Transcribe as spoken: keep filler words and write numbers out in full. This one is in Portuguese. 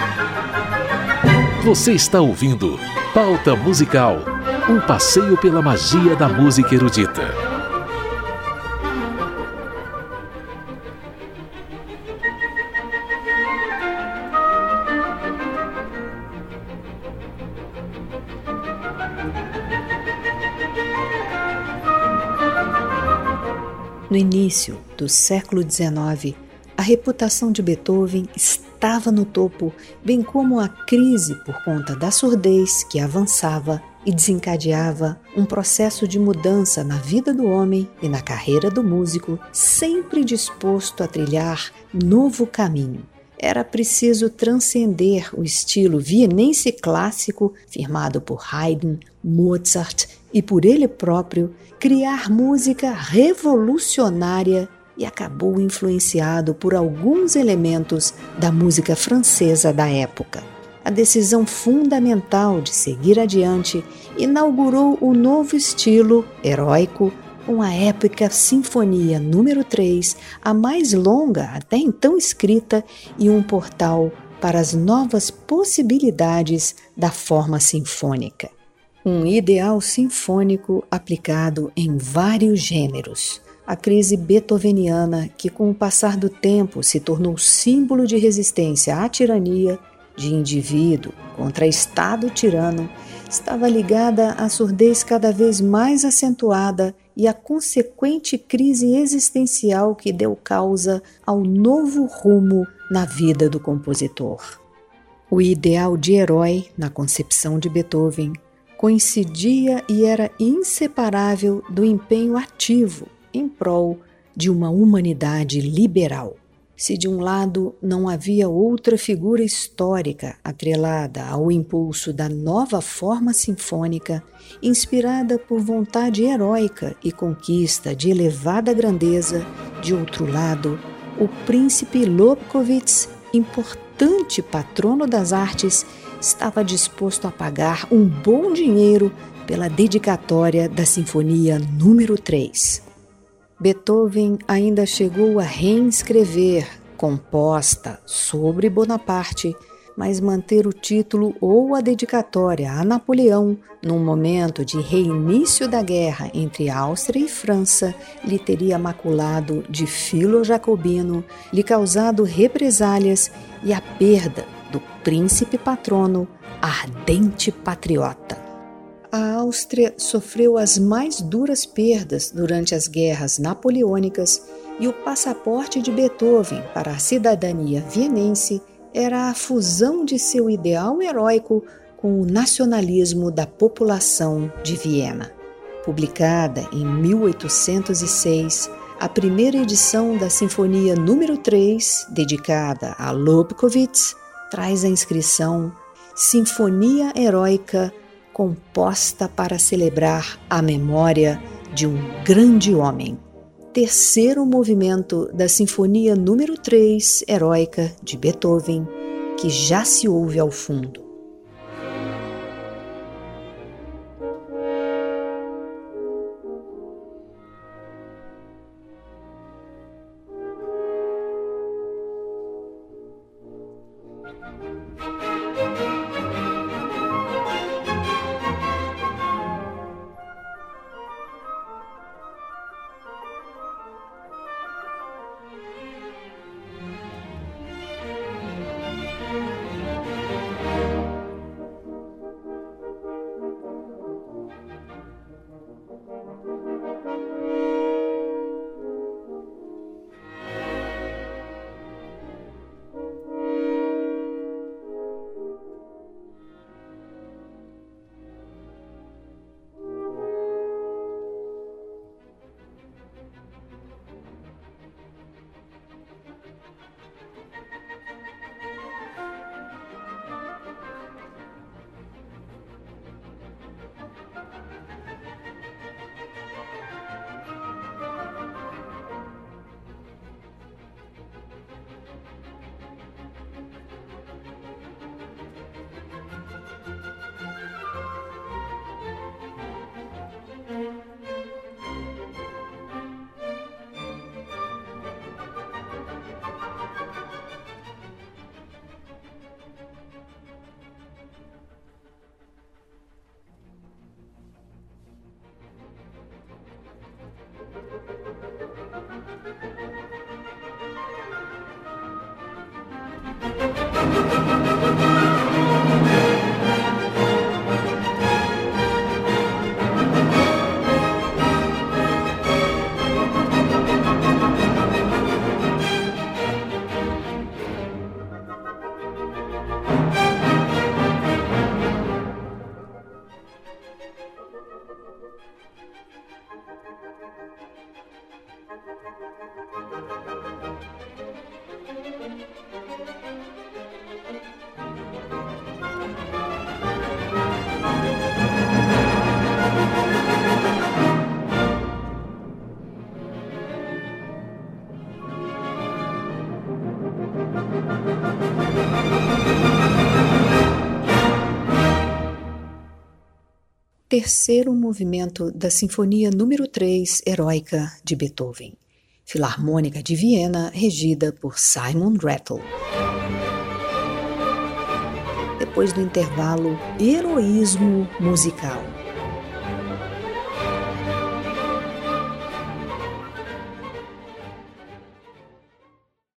Você está ouvindo Pauta Musical, um passeio pela magia da música erudita. No início do século dezenove, a reputação de Beethoven estava no topo, bem como a crise por conta da surdez que avançava e desencadeava um processo de mudança na vida do homem e na carreira do músico, sempre disposto a trilhar novo caminho. Era preciso transcender o estilo vienense clássico, firmado por Haydn, Mozart e por ele próprio, criar música revolucionária, e acabou influenciado por alguns elementos da música francesa da época. A decisão fundamental de seguir adiante inaugurou o novo estilo heróico com a épica Sinfonia número três, a mais longa até então escrita, e um portal para as novas possibilidades da forma sinfônica. Um ideal sinfônico aplicado em vários gêneros. A crise beethoveniana, que com o passar do tempo se tornou símbolo de resistência à tirania, de indivíduo contra Estado tirano, estava ligada à surdez cada vez mais acentuada e à consequente crise existencial que deu causa ao novo rumo na vida do compositor. O ideal de herói, na concepção de Beethoven, coincidia e era inseparável do empenho ativo em prol de uma humanidade liberal. Se de um lado não havia outra figura histórica atrelada ao impulso da nova forma sinfônica, inspirada por vontade heróica e conquista de elevada grandeza, de outro lado, o príncipe Lobkowitz, importante patrono das artes, estava disposto a pagar um bom dinheiro pela dedicatória da Sinfonia número três. Beethoven ainda chegou a reescrever, composta sobre Bonaparte, mas manter o título ou a dedicatória a Napoleão, num momento de reinício da guerra entre Áustria e França, lhe teria maculado de filo-jacobino, lhe causado represálias e a perda do príncipe patrono, ardente patriota. A Áustria sofreu as mais duras perdas durante as guerras napoleônicas e o passaporte de Beethoven para a cidadania vienense era a fusão de seu ideal heróico com o nacionalismo da população de Viena. Publicada em mil oitocentos e seis, a primeira edição da Sinfonia número três, dedicada a Lobkowitz, traz a inscrição Sinfonia Heróica, composta para celebrar a memória de um grande homem. Terceiro movimento da Sinfonia número três, heróica, de Beethoven, que já se ouve ao fundo. Terceiro movimento da Sinfonia número três, Heróica, de Beethoven. Filarmônica de Viena, regida por Simon Rattle. Depois do intervalo, heroísmo musical.